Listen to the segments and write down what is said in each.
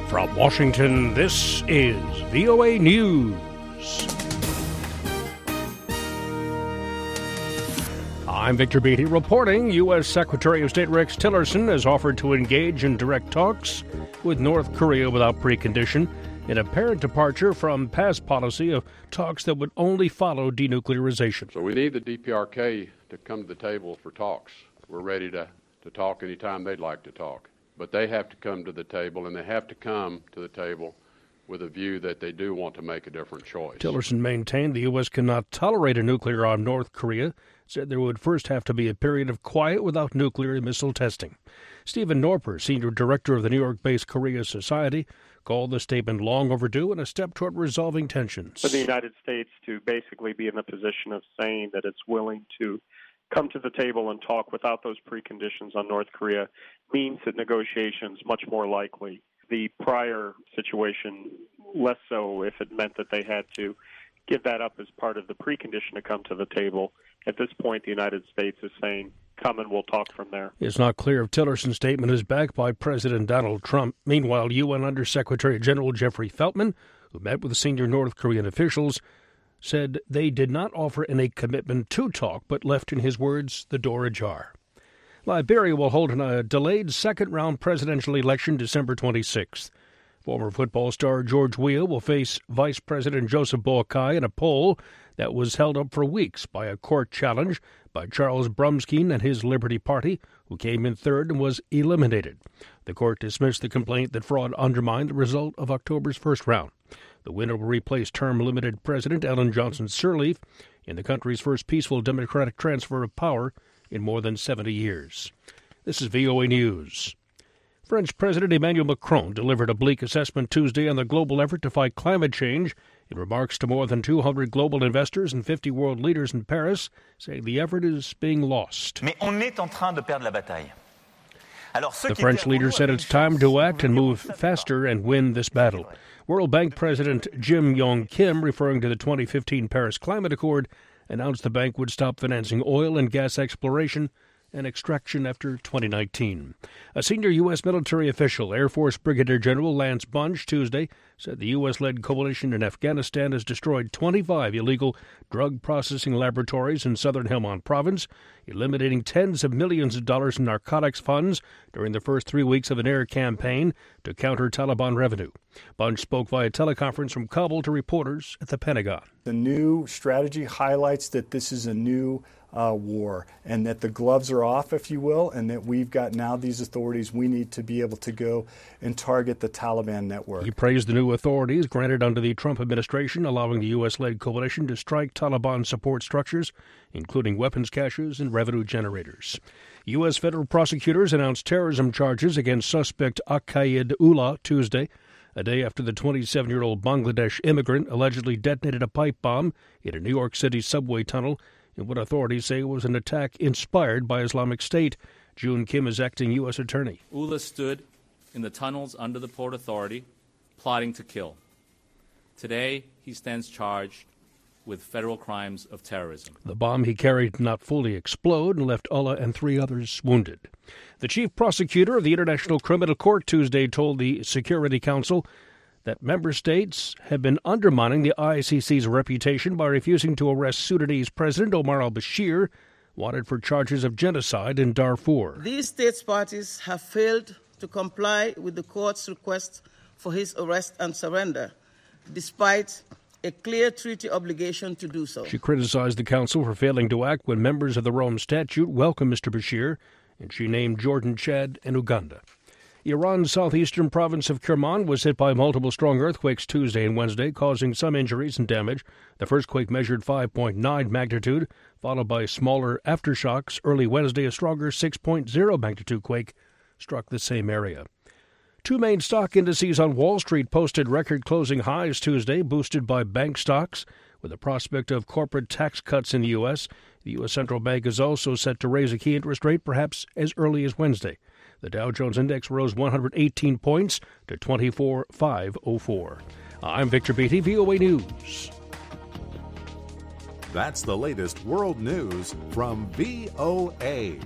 From Washington, this is VOA News. I'm Victor Beatty reporting U.S. Secretary of State Rex Tillerson has offered to engage in direct talks with North Korea without precondition, an apparent departure from past policy of talks that would only follow denuclearization. So we need the DPRK to come to the table for talks. We're ready to talk anytime they'd like to talk. But they have to come to the table, and they have to come to the table with a view that they do want to make a different choice. Tillerson maintained the U.S. cannot tolerate a nuclear-armed North Korea, said there would first have to be a period of quiet without nuclear missile testing. Stephen Norper, senior director of the New York-based Korea Society, called the statement long overdue and a step toward resolving tensions. For the United States to basically be in the position of saying that it's willing to come to the table and talk without those preconditions on North Korea means that negotiations much more likely. The prior situation, less so if it meant that they had to give that up as part of the precondition to come to the table. At this point, the United States is saying, come and we'll talk from there. It's not clear if Tillerson's statement is backed by President Donald Trump. Meanwhile, UN Undersecretary General Jeffrey Feltman, who met with senior North Korean officials, said they did not offer any commitment to talk, but left, in his words, the door ajar. Liberia will hold a delayed second-round presidential election December 26th. Former football star George Weah will face Vice President Joseph Boakai in a poll that was held up for weeks by a court challenge by Charles Brumskine and his Liberty Party, who came in third and was eliminated. The court dismissed the complaint that fraud undermined the result of October's first round. The winner will replace term-limited President Ellen Johnson Sirleaf in the country's first peaceful democratic transfer of power in more than 70 years. This is VOA News. French President Emmanuel Macron delivered a bleak assessment Tuesday on the global effort to fight climate change in remarks to more than 200 global investors and 50 world leaders in Paris, saying the effort is being lost. Mais on est en train de perdre la bataille. The French leader said it's time to act and move faster and win this battle. World Bank President Jim Yong Kim, referring to the 2015 Paris Climate Accord, announced the bank would stop financing oil and gas exploration and extraction after 2019. A senior U.S. military official, Air Force Brigadier General Lance Bunch, Tuesday said the U.S.-led coalition in Afghanistan has destroyed 25 illegal drug processing laboratories in southern Helmand province, eliminating tens of millions of dollars in narcotics funds during the first 3 weeks of an air campaign to counter Taliban revenue. Bunch spoke via teleconference from Kabul to reporters at the Pentagon. The new strategy highlights that this is a new war, and that the gloves are off, if you will, and that we've got now these authorities. We need to be able to go and target the Taliban network. He praised the new authorities granted under the Trump administration, allowing the U.S.-led coalition to strike Taliban support structures, including weapons caches and revenue generators. U.S. federal prosecutors announced terrorism charges against suspect Aqaid Ullah Tuesday, a day after the 27-year-old Bangladesh immigrant allegedly detonated a pipe bomb in a New York City subway tunnel in what authorities say was an attack inspired by Islamic State. June Kim is acting U.S. attorney. Ullah stood in the tunnels under the Port Authority, plotting to kill. Today, he stands charged with federal crimes of terrorism. The bomb he carried did not fully explode and left Ullah and 3 others wounded. The chief prosecutor of the International Criminal Court Tuesday told the Security Council that member states have been undermining the ICC's reputation by refusing to arrest Sudanese President Omar al-Bashir, wanted for charges of genocide in Darfur. These states parties have failed to comply with the court's request for his arrest and surrender, despite a clear treaty obligation to do so. She criticized the council for failing to act when members of the Rome Statute welcomed Mr. Bashir, and she named Jordan, Chad, and Uganda. Iran's southeastern province of Kerman was hit by multiple strong earthquakes Tuesday and Wednesday, causing some injuries and damage. The first quake measured 5.9 magnitude, followed by smaller aftershocks. Early Wednesday, a stronger 6.0 magnitude quake struck the same area. 2 main stock indices on Wall Street posted record closing highs Tuesday, boosted by bank stocks. With the prospect of corporate tax cuts in the U.S., the U.S. Central Bank is also set to raise a key interest rate perhaps as early as Wednesday. The Dow Jones Index rose 118 points to 24,504. I'm Victor Beatty, VOA News. That's the latest world news from VOA.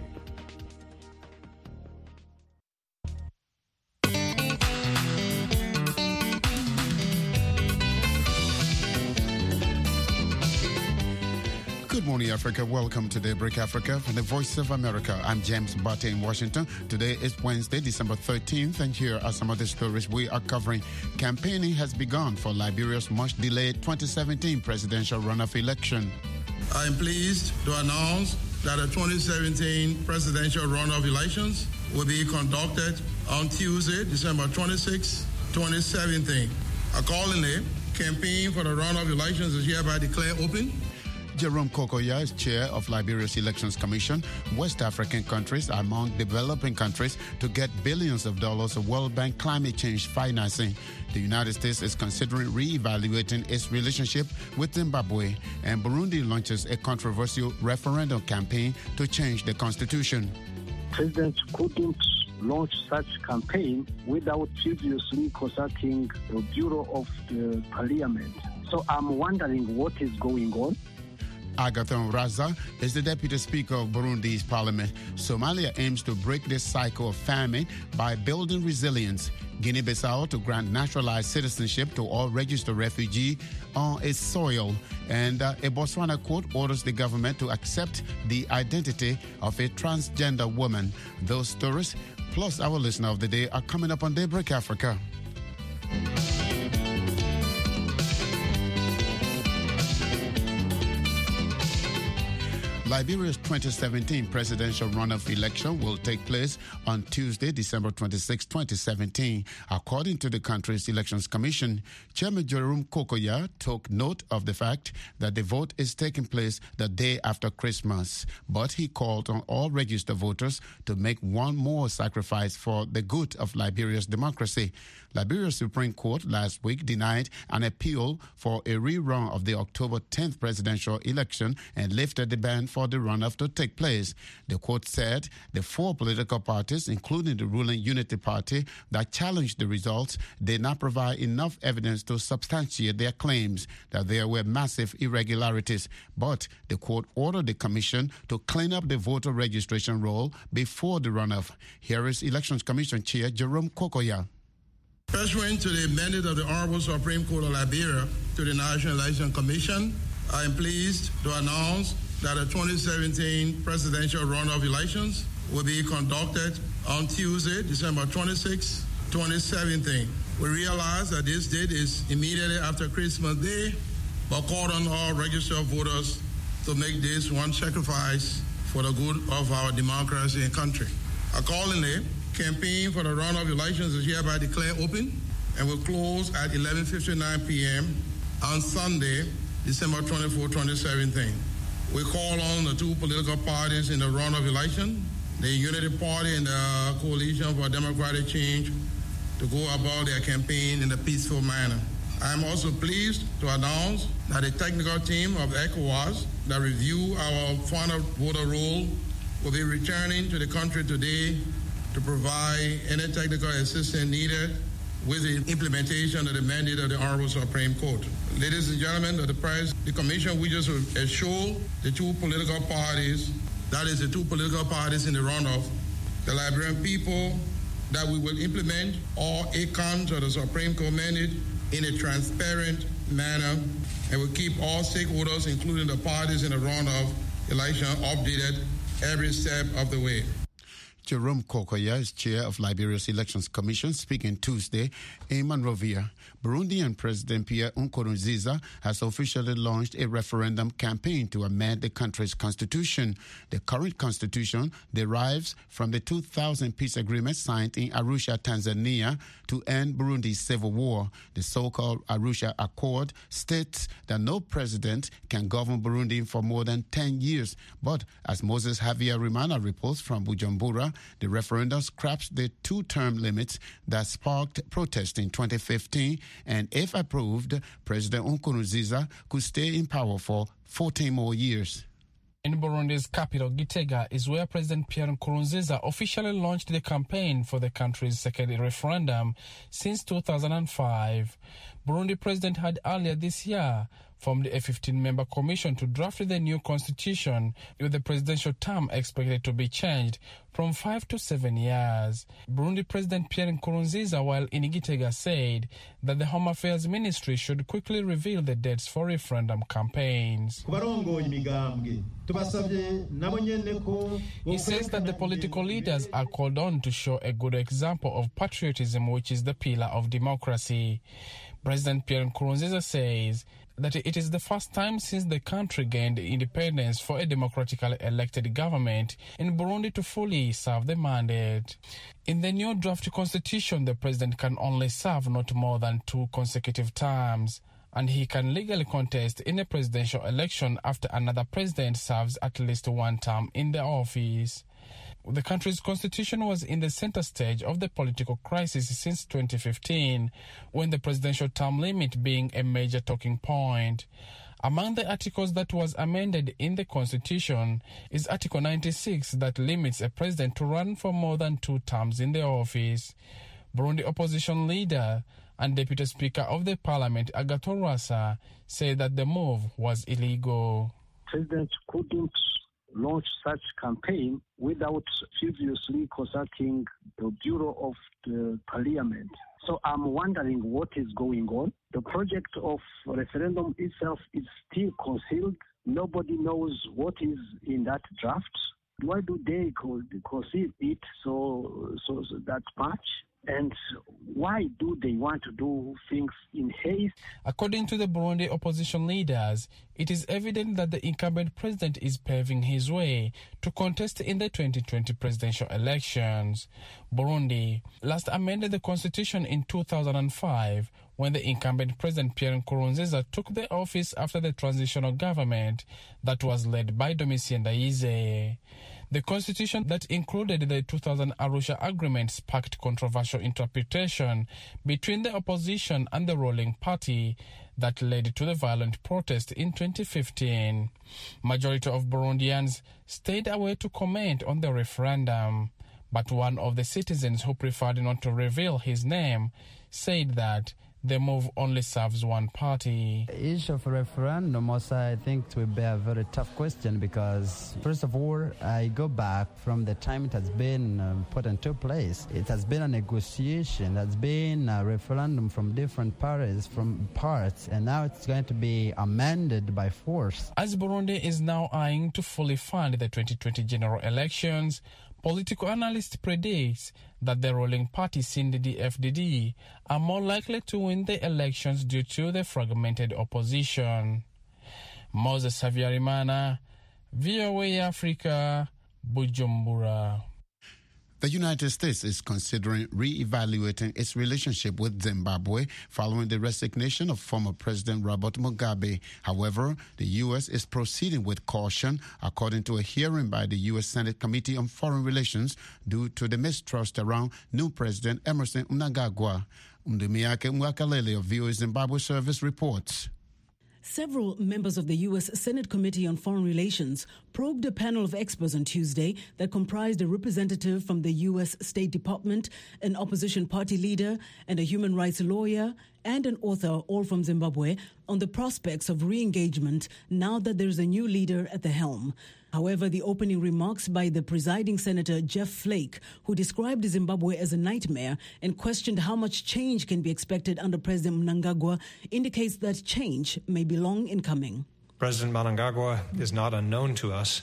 morning, Africa. Welcome to Daybreak Africa from the Voice of America. I'm James Butte in Washington. Today is Wednesday, December 13th, and here are some of the stories we are covering. Campaigning has begun for Liberia's much-delayed 2017 presidential runoff election. I am pleased to announce that the 2017 presidential runoff elections will be conducted on Tuesday, December 26, 2017. Accordingly, campaign for the runoff elections is hereby declared open. Jerome Kokoya is chair of Liberia's Elections Commission. West African countries are among developing countries to get billions of dollars of World Bank climate change financing. The United States is considering re-evaluating its relationship with Zimbabwe, and Burundi launches a controversial referendum campaign to change the constitution. President couldn't launch such campaign without previously consulting the Bureau of the Parliament. So I'm wondering what is going on. Agathon Raza is the Deputy Speaker of Burundi's parliament. Somalia aims to break this cycle of famine by building resilience. Guinea-Bissau to grant naturalized citizenship to all registered refugees on its soil. And a Botswana court orders the government to accept the identity of a transgender woman. Those stories, plus our listener of the day, are coming up on Daybreak Africa. Liberia's 2017 presidential runoff election will take place on Tuesday, December 26, 2017. According to the country's Elections Commission, Chairman Jerome Kokoya took note of the fact that the vote is taking place the day after Christmas, but he called on all registered voters to make one more sacrifice for the good of Liberia's democracy. Liberia's Supreme Court last week denied an appeal for a rerun of the October 10th presidential election and lifted the ban for the runoff to take place. The court said the four political parties, including the ruling Unity Party, that challenged the results did not provide enough evidence to substantiate their claims that there were massive irregularities. But the court ordered the commission to clean up the voter registration roll before the runoff. Here is Elections Commission Chair Jerome Kokoya. Pursuant to the mandate of the Honorable Supreme Court of Liberia to the National Election Commission, I am pleased to announce that the 2017 presidential runoff elections will be conducted on Tuesday, December 26, 2017. We realize that this date is immediately after Christmas Day, but call on all registered voters to make this one sacrifice for the good of our democracy and country. Accordingly, campaign for the runoff elections is hereby declared open and will close at 11:59 p.m. on Sunday, December 24, 2017. We call on the two political parties in the runoff election, the Unity Party and the Coalition for Democratic Change, to go about their campaign in a peaceful manner. I am also pleased to announce that the technical team of ECOWAS that review our final voter roll will be returning to the country today to provide any technical assistance needed with the implementation of the mandate of the Honorable Supreme Court. Ladies and gentlemen of the Commission wishes to assure the two political parties, that is the two political parties in the runoff, the Liberian people, that we will implement all 8 counts of the Supreme Court mandate in a transparent manner and will keep all stakeholders, including the parties in the runoff election, updated every step of the way. Jerome Kokoya is chair of Liberia's Elections Commission, speaking Tuesday in Monrovia. Burundian President Pierre Nkurunziza has officially launched a referendum campaign to amend the country's constitution. The current constitution derives from the 2000 peace agreement signed in Arusha, Tanzania, to end Burundi's civil war. The so-called Arusha Accord states that no president can govern Burundi for more than 10 years. But as Moses Javier Rimana reports from Bujumbura, the referendum scraps the 2-term limits that sparked protest in 2015, and if approved, President Nkurunziza could stay in power for 14 more years. In Burundi's capital, Gitega, is where President Pierre Nkurunziza officially launched the campaign for the country's second referendum since 2005. Burundi president had earlier this year formed a 15-member commission to draft the new constitution, with the presidential term expected to be changed from 5 to 7 years. Burundi President Pierre Nkurunziza, while in Gitega, said that the Home Affairs Ministry should quickly reveal the dates for referendum campaigns. He says that the political leaders are called on to show a good example of patriotism, which is the pillar of democracy. President Pierre Nkurunziza says that it is the first time since the country gained independence for a democratically elected government in Burundi to fully serve the mandate. In the new draft constitution, the president can only serve not more than 2 consecutive terms, and he can legally contest in a presidential election after another president serves at least 1 term in the office. The country's constitution was in the center stage of the political crisis since 2015, when the presidential term limit being a major talking point. Among the articles that was amended in the constitution is Article 96 that limits a president to run for more than 2 terms in the office. Burundi opposition leader and Deputy Speaker of the Parliament, Agathon Rwasa, said that the move was illegal. President couldn't launch such campaign without previously consulting the Bureau of the Parliament. So I'm wondering what is going on. The project of referendum itself is still concealed. Nobody knows what is in that draft. Why do they conceal it so that much? And why do they want to do things in haste? According to the Burundi opposition leaders, it is evident that the incumbent president is paving his way to contest in the 2020 presidential elections. Burundi last amended the constitution in 2005 when the incumbent president Pierre Nkurunziza took the office after the transitional government that was led by Domitien Ndayizeye. The constitution that included the 2000 Arusha Agreement sparked controversial interpretation between the opposition and the ruling party that led to the violent protest in 2015. Majority of Burundians stayed away to comment on the referendum, but one of the citizens who preferred not to reveal his name said that the move only serves one party. The issue of referendum also, I think, it will be a very tough question because, first of all, I go back from the time it has been put into place. It has been a negotiation, that's been a referendum from different parties, and now it's going to be amended by force. As Burundi is now eyeing to fully fund the 2020 general elections, political analysts predict that the ruling party CNDD-FDD are more likely to win the elections due to the fragmented opposition. Moses Savyarimana, VOA Africa, Bujumbura. The United States is considering re-evaluating its relationship with Zimbabwe following the resignation of former President Robert Mugabe. However, the U.S. is proceeding with caution, according to a hearing by the U.S. Senate Committee on Foreign Relations, due to the mistrust around new President Emmerson Mnangagwa. Mdumiake Mwakalele of VOA Zimbabwe Service reports. Several members of the U.S. Senate Committee on Foreign Relations probed a panel of experts on Tuesday that comprised a representative from the U.S. State Department, an opposition party leader, and a human rights lawyer, and an author, all from Zimbabwe, on the prospects of re-engagement now that there is a new leader at the helm. However, the opening remarks by the presiding Senator Jeff Flake, who described Zimbabwe as a nightmare and questioned how much change can be expected under President Mnangagwa, indicates that change may be long in coming. President Mnangagwa is not unknown to us.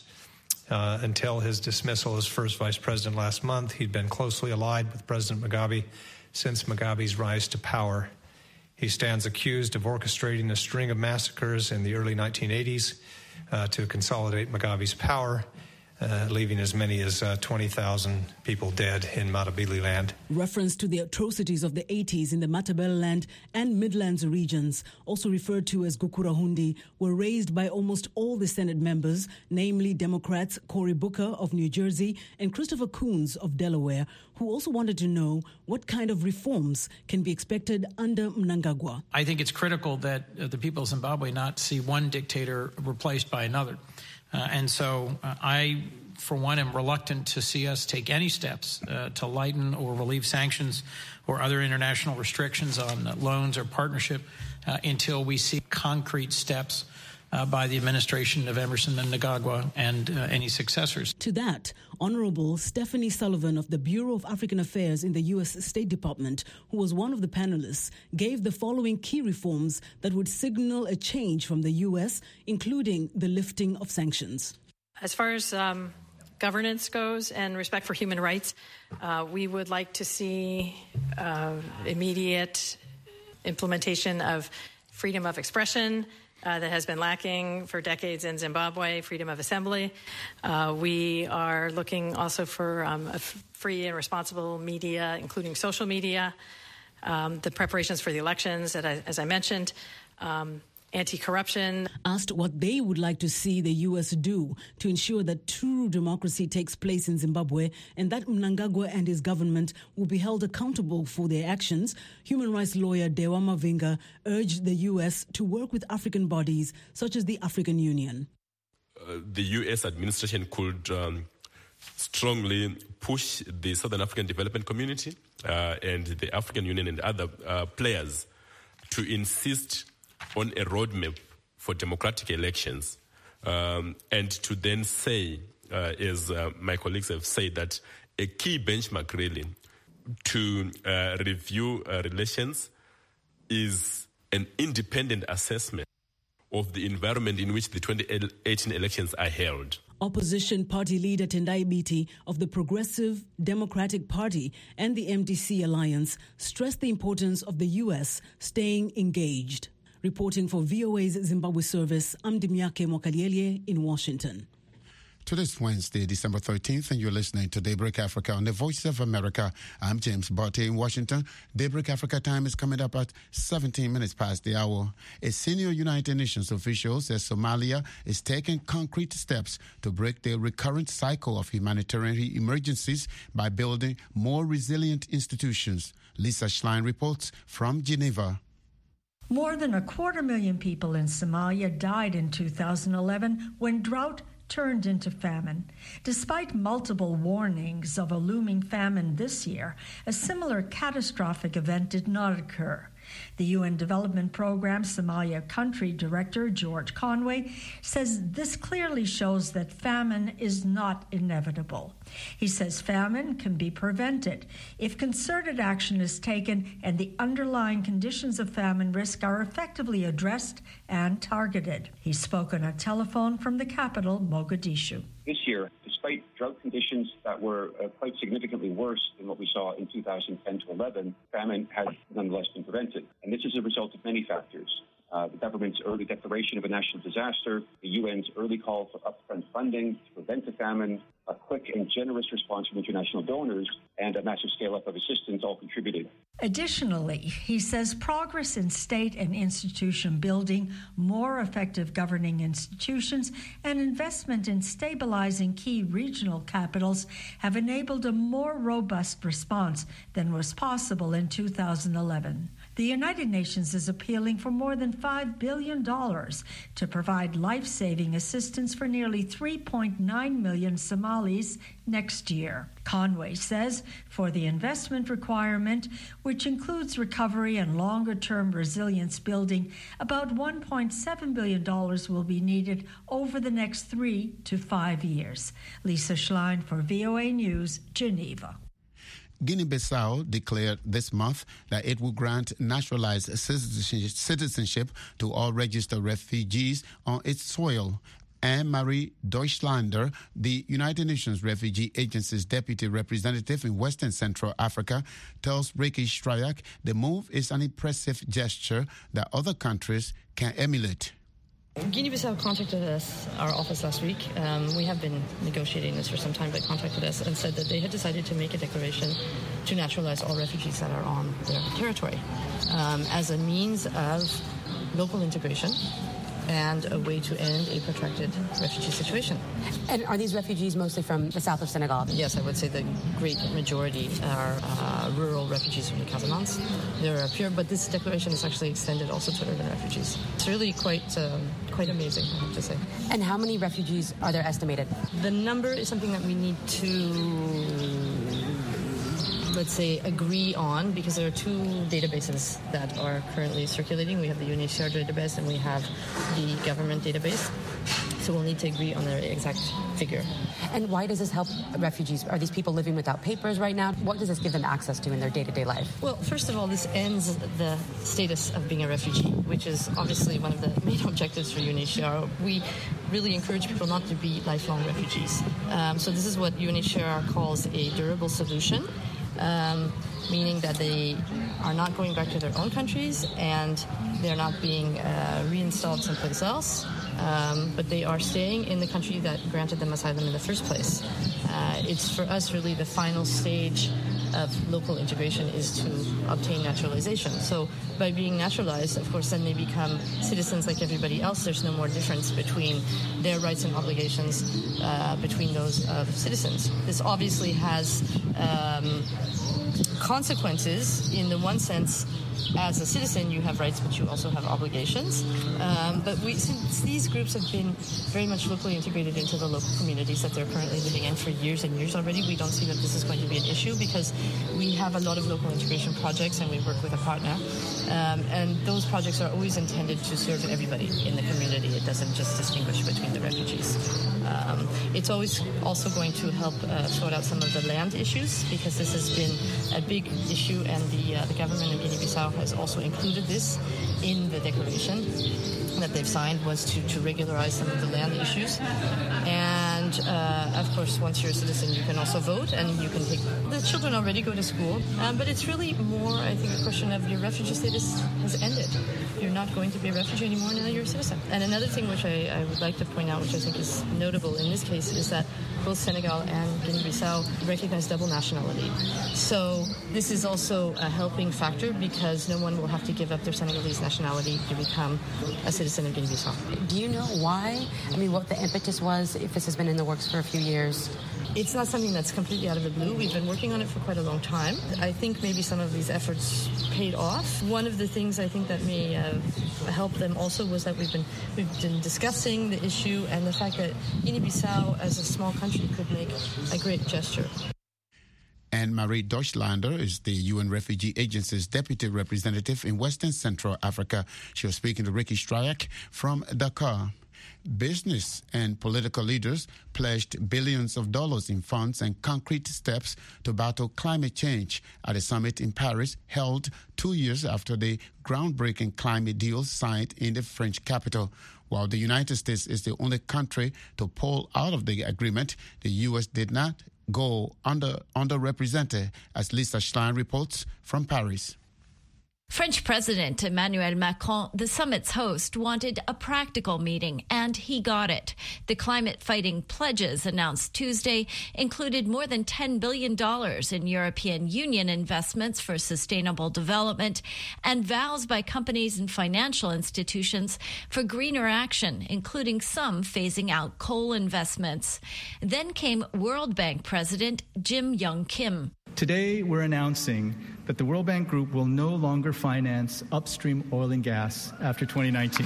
Until his dismissal as first vice president last month, he'd been closely allied with President Mugabe since Mugabe's rise to power. He stands accused of orchestrating a string of massacres in the early 1980s to consolidate Mugabe's power, leaving as many as 20,000 people dead in Matabeleland. Reference to the atrocities of the 80s in the Matabeleland and Midlands regions, also referred to as Gukurahundi, were raised by almost all the Senate members, namely Democrats Cory Booker of New Jersey and Christopher Coons of Delaware, who also wanted to know what kind of reforms can be expected under Mnangagwa. I think it's critical that the people of Zimbabwe not see one dictator replaced by another. And so I for one, am reluctant to see us take any steps to lighten or relieve sanctions or other international restrictions on loans or partnership until we see concrete steps by the administration of Emerson Mnangagwa and any successors. To that, Honorable Stephanie Sullivan of the Bureau of African Affairs in the U.S. State Department, who was one of the panelists, gave the following key reforms that would signal a change from the U.S., including the lifting of sanctions. As far as governance goes and respect for human rights, we would like to see immediate implementation of freedom of expression, that has been lacking for decades in Zimbabwe, freedom of assembly. We are looking also for a free and responsible media, including social media, the preparations for the elections, as I mentioned, anti-corruption. Asked what they would like to see the U.S. do to ensure that true democracy takes place in Zimbabwe and that Mnangagwa and his government will be held accountable for their actions, human rights lawyer Dewa Mavinga urged the U.S. to work with African bodies such as the African Union. The U.S. administration could strongly push the Southern African Development Community and the African Union and other players to insist on a roadmap for democratic elections, and to then say, as my colleagues have said, that a key benchmark really to review relations is an independent assessment of the environment in which the 2018 elections are held. Opposition party leader Tendai Biti of the Progressive Democratic Party and the MDC Alliance stressed the importance of the U.S. staying engaged. Reporting for VOA's Zimbabwe service, I'm Dimyake Mwakaliele in Washington. Today's Wednesday, December 13th, and you're listening to Daybreak Africa on the Voice of America. I'm James Barty in Washington. Daybreak Africa time is coming up at 17 minutes past the hour. A senior United Nations official says Somalia is taking concrete steps to break the recurrent cycle of humanitarian emergencies by building more resilient institutions. Lisa Schlein reports from Geneva. More than 250,000 people in Somalia died in 2011 when drought turned into famine. Despite multiple warnings of a looming famine this year, a similar catastrophic event did not occur. The UN Development Program Somalia Country Director George Conway says this clearly shows that famine is not inevitable. He says famine can be prevented if concerted action is taken and the underlying conditions of famine risk are effectively addressed and targeted. He spoke on a telephone from the capital, Mogadishu. This year, despite drought conditions that were quite significantly worse than what we saw in 2010 to 11, famine has nonetheless been prevented. And this is a result of many factors. The government's early declaration of a national disaster, the UN's early call for upfront funding to prevent a famine, a quick and generous response from international donors, and a massive scale-up of assistance all contributed. Additionally, he says progress in state and institution building, more effective governing institutions, and investment in stabilizing key regional capitals have enabled a more robust response than was possible in 2011. The United Nations is appealing for more than $5 billion to provide life-saving assistance for nearly 3.9 million Somalis next year. Conway says for the investment requirement, which includes recovery and longer-term resilience building, about $1.7 billion will be needed over the next 3 to 5 years. Lisa Schlein for VOA News, Geneva. Guinea-Bissau declared this month that it will grant naturalized citizenship to all registered refugees on its soil. Anne-Marie Deutschlander, the United Nations Refugee Agency's deputy representative in Western Central Africa, tells Ricky Strayak the move is an impressive gesture that other countries can emulate. Guinea-Bissau contacted us, our office last week. We have been negotiating this for some time, but contacted us and said that they had decided to make a declaration to naturalize all refugees that are on their territory as a means of local integration and a way to end a protracted refugee situation. And are these refugees mostly from the south of Senegal? Yes, I would say the great majority are rural refugees from the Casamance. They're pure, but this declaration is actually extended also to urban refugees. It's really quite amazing, I have to say. And how many refugees are there estimated? The number is something that we need to, let's say, agree on, because there are two databases that are currently circulating. We have the UNHCR database and we have the government database. So we'll need to agree on the exact figure. And why does this help refugees? Are these people living without papers right now? What does this give them access to in their day-to-day life? Well, first of all, this ends the status of being a refugee, which is obviously one of the main objectives for UNHCR. We really encourage people not to be lifelong refugees. So this is what UNHCR calls a durable solution. Meaning that they are not going back to their own countries and they're not being reinstalled someplace else, but they are staying in the country that granted them asylum in the first place. It's for us really the final stage of local integration is to obtain naturalization. So by being naturalized, of course, then they become citizens like everybody else. There's no more difference between their rights and obligations between those of citizens. This obviously has consequences. In the one sense, as a citizen, you have rights, but you also have obligations. But since these groups have been very much locally integrated into the local communities that they're currently living in for years and years already, we don't see that this is going to be an issue because we have a lot of local integration projects and we work with a partner. And those projects are always intended to serve everybody in the community. It doesn't just distinguish between the refugees. It's always also going to help sort out some of the land issues because this has been a big issue, and the government of Guinea-Bissau has also included this in the declaration that they've signed, was to regularize some of the land issues. And of course, once you're a citizen, you can also vote, and you can take the children already go to school. But it's really more, I think, a question of your refugee status has ended. You're not going to be a refugee anymore, now you're a citizen. And another thing which I would like to point out, which I think is notable in this case, is that both Senegal and Guinea-Bissau recognize double nationality. So this is also a helping factor because no one will have to give up their Senegalese nationality to become a citizen of Guinea-Bissau. Do you know why? I mean, what the impetus was, if this has been in the works for a few years? It's not something that's completely out of the blue. We've been working on it for quite a long time. I think maybe some of these efforts paid off. One of the things I think that may help them also was that we've been discussing the issue and the fact that Guinea-Bissau, as a small country, could make a great gesture. Anne-Marie Deutschlander is the UN Refugee Agency's deputy representative in Western Central Africa. She was speaking to Ricky Stryak from Dakar. Business and political leaders pledged billions of dollars in funds and concrete steps to battle climate change at a summit in Paris held 2 years after the groundbreaking climate deal signed in the French capital. While the United States is the only country to pull out of the agreement, the U.S. did not go underrepresented, as Lisa Schlein reports from Paris. French President Emmanuel Macron, the summit's host, wanted a practical meeting, and he got it. The climate-fighting pledges announced Tuesday included more than $10 billion in European Union investments for sustainable development and vows by companies and financial institutions for greener action, including some phasing out coal investments. Then came World Bank President Jim Young Kim. Today, we're announcing that the World Bank Group will no longer finance upstream oil and gas after 2019.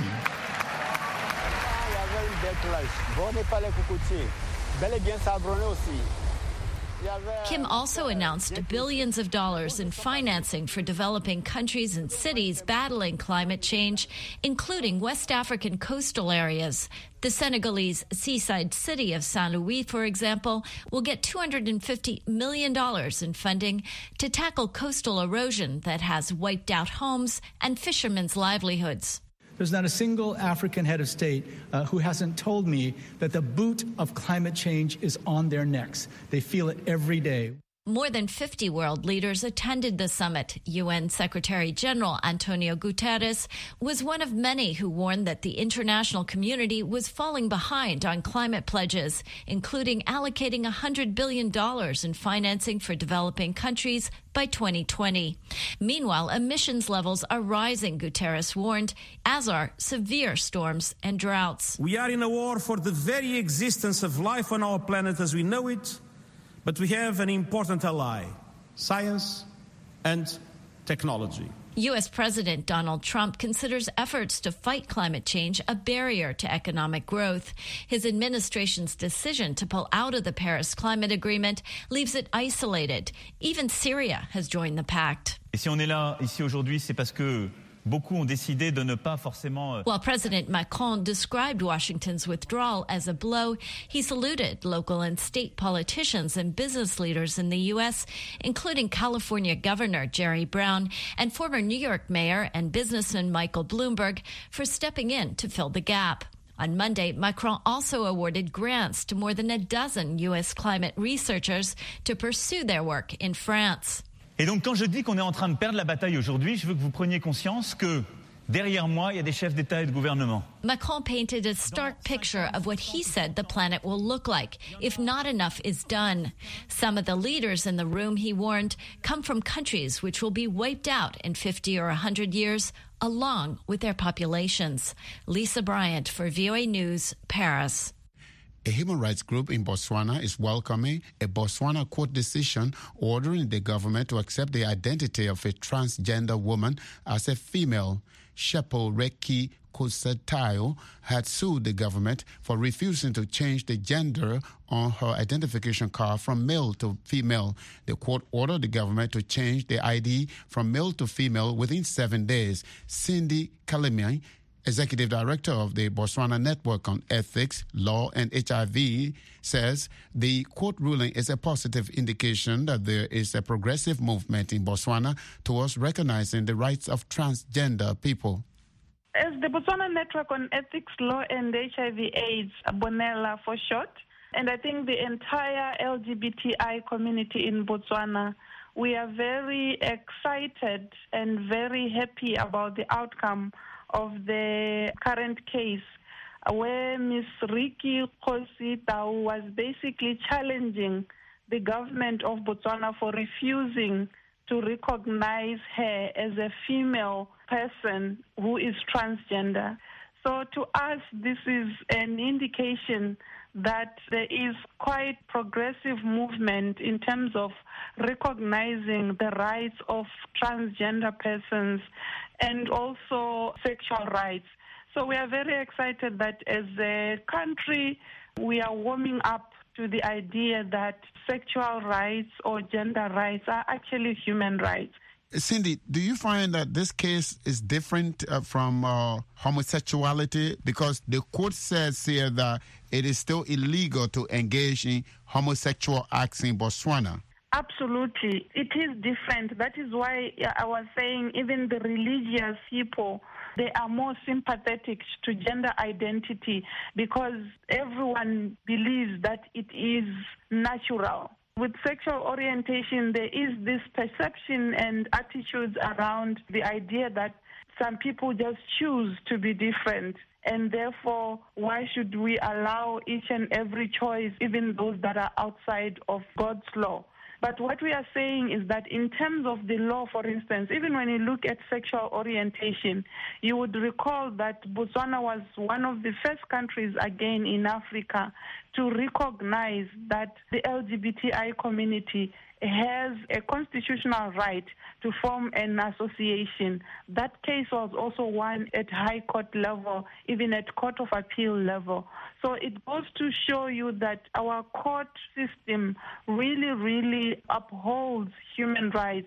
Kim also announced billions of dollars in financing for developing countries and cities battling climate change, including West African coastal areas. The Senegalese seaside city of Saint-Louis, for example, will get $250 million in funding to tackle coastal erosion that has wiped out homes and fishermen's livelihoods. There's not a single African head of state who hasn't told me that the boot of climate change is on their necks. They feel it every day. More than 50 world leaders attended the summit. UN Secretary General Antonio Guterres was one of many who warned that the international community was falling behind on climate pledges, including allocating $100 billion in financing for developing countries by 2020. Meanwhile, emissions levels are rising, Guterres warned, as are severe storms and droughts. We are in a war for the very existence of life on our planet as we know it. But we have an important ally, science and technology. U.S. President Donald Trump considers efforts to fight climate change a barrier to economic growth. His administration's decision to pull out of the Paris Climate Agreement leaves it isolated. Even Syria has joined the pact. Et si on est là ici aujourd'hui, c'est parce que beaucoup ont décidé de ne pas forcément. While President Macron described Washington's withdrawal as a blow, he saluted local and state politicians and business leaders in the U.S., including California Governor Jerry Brown and former New York Mayor and businessman Michael Bloomberg for stepping in to fill the gap. On Monday, Macron also awarded grants to more than a dozen U.S. climate researchers to pursue their work in France. Et donc quand je dis qu'on est en train de perdre la bataille aujourd'hui, je veux que vous preniez conscience que derrière moi, il y a des chefs d'État et de gouvernement. Macron painted a stark picture of what he said the planet will look like if not enough is done. Some of the leaders in the room, he warned, come from countries which will be wiped out in 50 or 100 years, along with their populations. Lisa Bryant for VOA News, Paris. A human rights group in Botswana is welcoming a Botswana court decision ordering the government to accept the identity of a transgender woman as a female. Shepo Reki Kosetayo had sued the government for refusing to change the gender on her identification card from male to female. The court ordered the government to change the ID from male to female within 7 days. Cindy Kalemie, Executive Director of the Botswana Network on Ethics, Law and HIV, says the court ruling is a positive indication that there is a progressive movement in Botswana towards recognizing the rights of transgender people. As the Botswana Network on Ethics, Law and HIV/AIDS, Bonella for short, and I think the entire LGBTI community in Botswana, we are very excited and very happy about the outcome of the current case where Ms. Riki Kosetayo was basically challenging the government of Botswana for refusing to recognize her as a female person who is transgender. So to us, this is an indication that there is quite progressive movement in terms of recognizing the rights of transgender persons and also sexual rights. So we are very excited that as a country, we are warming up to the idea that sexual rights or gender rights are actually human rights. Cindy, do you find that this case is different from homosexuality? Because the court says here that it is still illegal to engage in homosexual acts in Botswana. Absolutely. It is different. That is why I was saying even the religious people, they are more sympathetic to gender identity because everyone believes that it is natural. With sexual orientation, there is this perception and attitudes around the idea that some people just choose to be different. And therefore, why should we allow each and every choice, even those that are outside of God's law? But what we are saying is that in terms of the law, for instance, even when you look at sexual orientation, you would recall that Botswana was one of the first countries, again, in Africa to recognize that the LGBTI community has a constitutional right to form an association. That case was also won at high court level, even at court of appeal level. So it goes to show you that our court system really, really upholds human rights.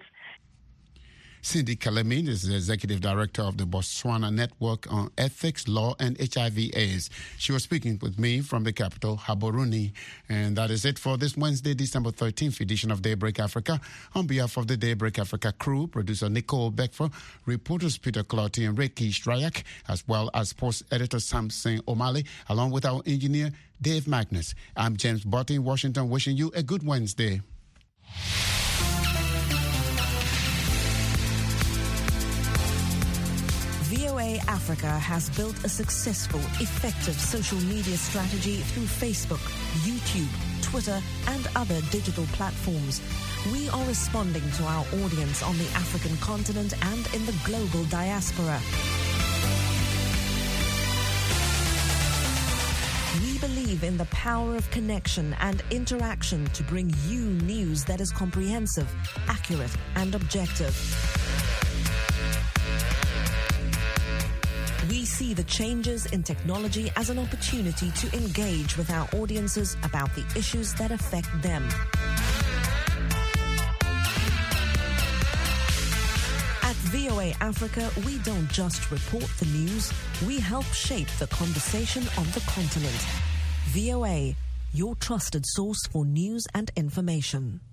Cindy Kalemie is the Executive Director of the Botswana Network on Ethics, Law and HIV/AIDS. She was speaking with me from the capital, Gaborone. And that is it for this Wednesday, December 13th edition of Daybreak Africa. On behalf of the Daybreak Africa crew, producer Nicole Beckford, reporters Peter Clotty and Ricky Strayak, as well as sports editor Samson O'Malley, along with our engineer Dave Magnus. I'm James Botti in Washington, wishing you a good Wednesday. VOA Africa has built a successful, effective social media strategy through Facebook, YouTube, Twitter, and other digital platforms. We are responding to our audience on the African continent and in the global diaspora. We believe in the power of connection and interaction to bring you news that is comprehensive, accurate, and objective. We see the changes in technology as an opportunity to engage with our audiences about the issues that affect them. At VOA Africa, we don't just report the news, we help shape the conversation on the continent. VOA, your trusted source for news and information.